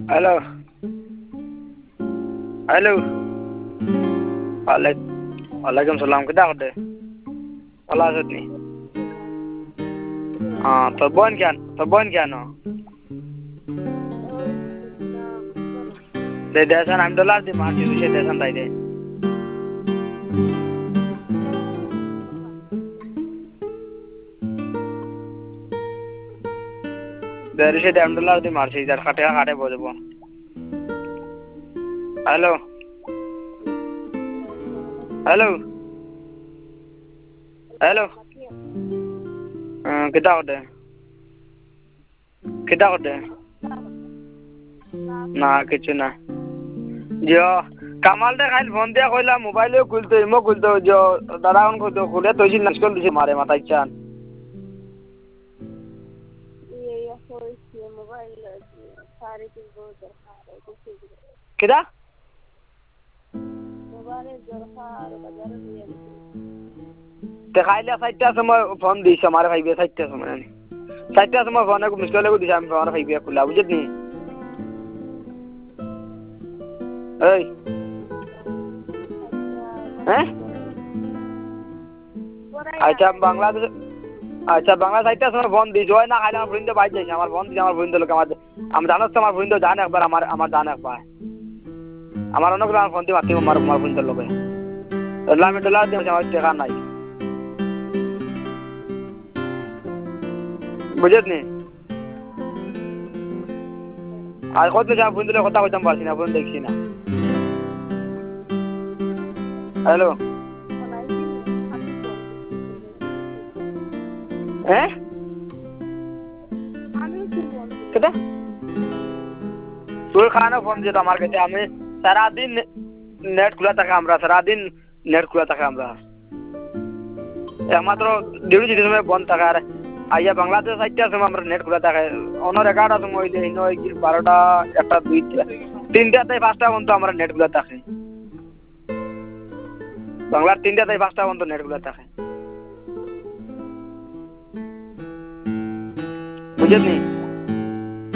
hello hello ওয়ালাইকুম সালাম কিতা করতে ভালো আছো নি তোর বোন কেন দেশান আমি ডলার দি মারছি সে দেশান তাই দে দেশে দাম ডলার দি মারছি যার কাটে কাটে বলবো হ্যালো হ্যালো হ্যালো কিতা করতে না কিছু না জিও কামালটা খাইল ফোন দিয়া কইলা মোবাইলেও খুলতে ইমো খুলতে জিও দাদা কোন খুলতে খুলে তৈছি নাস্কল দিছে মারে মাথায় চান কিতা তে খাইলে 4টার সময় ফোন দিছে মারে ভাইবে 4টার সময় আমি 4টার সময় ফোন মিস্কল লাগু দিছে আমি ফোন ভাইবে খুলা বুঝতনি এই হ্যাঁ আচ্ছা বাংলাদেশ আচ্ছা বাংলা 4টার সময় ফোন দিছ হয় না খাইলে আমার বন্ধু বাইরে যাইছে আমার ফোন দিছে আমার বন্ধু লোক আমার আমি জানাস তো আমার বন্ধু জানে একবার আমার জানে একবার আমার অনেক আমার ফোন দিয়ে মাতি আমার বন্ধুর লোকে আমি ডলার দিয়ে আমার টাকা নাই বুঝতনি আর কত যা বন্ধুদের কথা কইতাম পারছি না ফোন দেখছি না হ্যালো হ্যাঁ কেটা তোর খানো ফোন যেত আমার কাছে আমি সারাদিন নেট খোলা থাকে আমরা সারাদিন নেট খোলা থাকে আমরা একমাত্র ডিউটি যেতে সময় বন্ধ থাকে আর আইয়া বাংলাদেশ 4টার সময় আমরা নেট খোলা থাকে অন্য 11টার সময় হইলে 12টা 1টা 2টা 3টা থেকে 5টা পর্যন্ত আমরা নেট খোলা থাকে বাংলার 3টা থেকে 5টা পর্যন্ত নেট খোলা থাকে বুঝলি